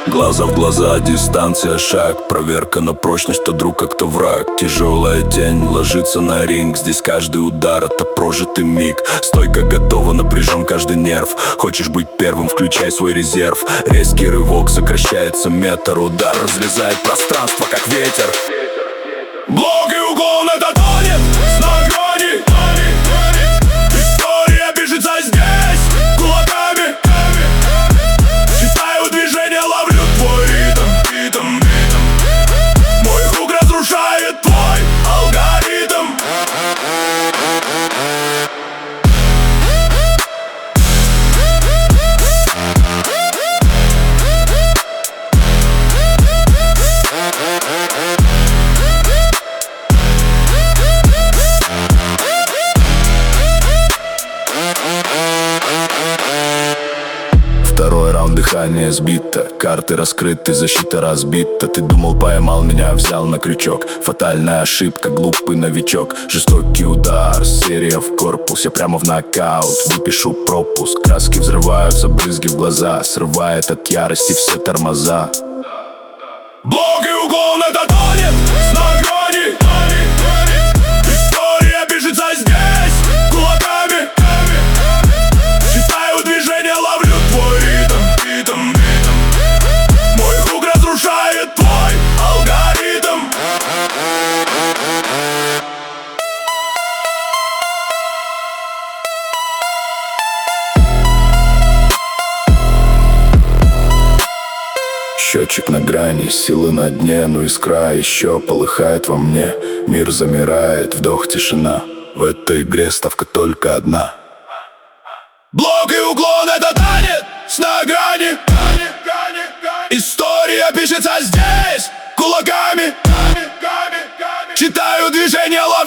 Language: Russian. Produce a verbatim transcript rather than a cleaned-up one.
Глаза в глаза, дистанция, шаг. Проверка на прочность, то друг, как то враг. Тяжелая тень ложится на ринг. Здесь каждый удар — это прожитый миг. Стойка готова, напряжен каждый нерв. Хочешь быть первым, включай свой резерв. Резкий рывок, сокращается метр. Удар разрезает пространство, как ветер. Блок и уклон — это танец на грани. История пишется здесь кулаками. Читаю движения, ловлю твой ритм, ритм, ритм. Мой круг разрушает твой алгоритм. Второй раунд, дыхание сбито, карты раскрыты, защита разбита. Ты думал, поймал меня, взял на крючок. Фатальная ошибка, глупый новичок. Жестокий удар, серия в корпус. Я прямо в нокаут, выпишу пропуск. Краски взрываются, брызги в глаза. Срывает от ярости все тормоза. Блок и уклон — это танец на грани. История пишется здесь кулаками. Читаю движения, ловлю твой ритм, ритм, ритм. Мой круг разрушает твой алгоритм. Счетчик на грани, силы на дне, но искра еще полыхает во мне. Мир замирает, вдох, тишина. В этой игре ставка только одна. Блок и уклон — это танец на грани. История пишется здесь кулаками. Читаю движения,